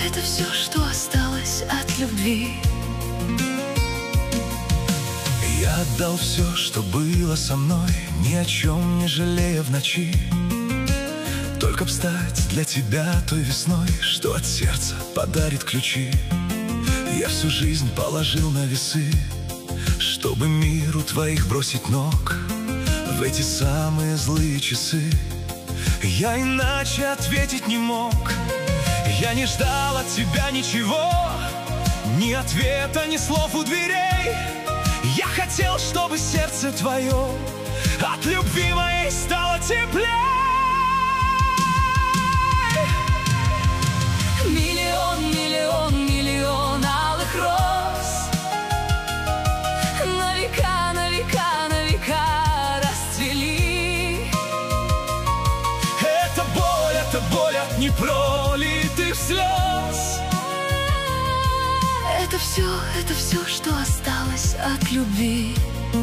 это все, что осталось от любви. Я отдал все, что было со мной, ни о чем не жалея в ночи. Только б стать для тебя той весной, что от сердца подарит ключи. Я всю жизнь положил на весы, чтобы миру твоих бросить ног в эти самые злые часы. Я иначе ответить не мог. Я не ждал от тебя ничего, ни ответа, ни слов у дверей. Я хотел, чтобы сердце твое от любви моей стало теплей. Миллион, миллион, миллион алых роз на века, на века, на века расцвели. Это боль от непролитых слез. Это все, что осталось от любви.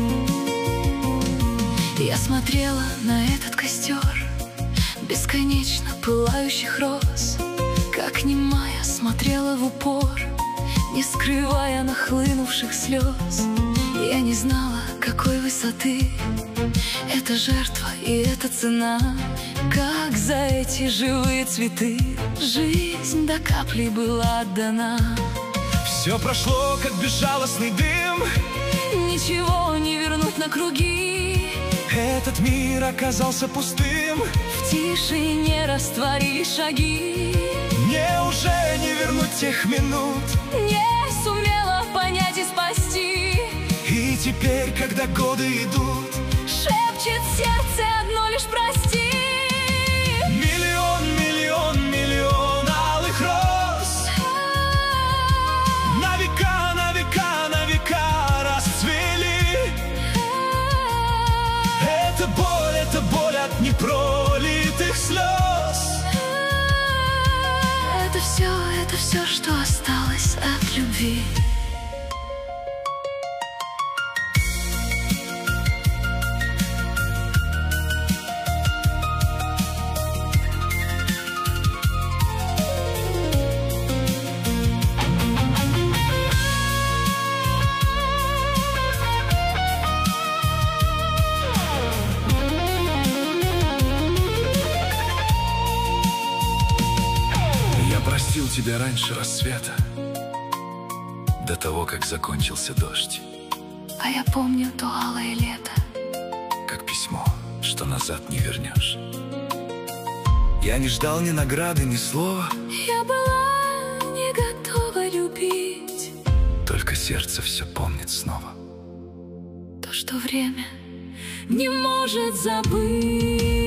Я смотрела на этот костер бесконечно пылающих роз, как немая смотрела в упор, не скрывая нахлынувших слез. Я не знала, какой высоты эта жертва и эта цена, как за эти живые цветы жизнь до капли была отдана. Все прошло, как безжалостный дым, ничего не вернуть на круги. Этот мир оказался пустым, в тишине растворились шаги. Мне уже не вернуть тех минут, не сумела понять и спасти. И теперь, когда годы идут, шепчет сердце одно лишь прости. Миллион, миллион, миллион алых роз на века, на века, на века расцвели. Это боль от непролитых слез. Это все, что осталось от любви. Простил тебя раньше рассвета, до того, как закончился дождь. А я помню то алое лето, как письмо, что назад не вернешь. Я не ждал ни награды, ни слова. Я была не готова любить, только сердце все помнит снова то, что время не может забыть.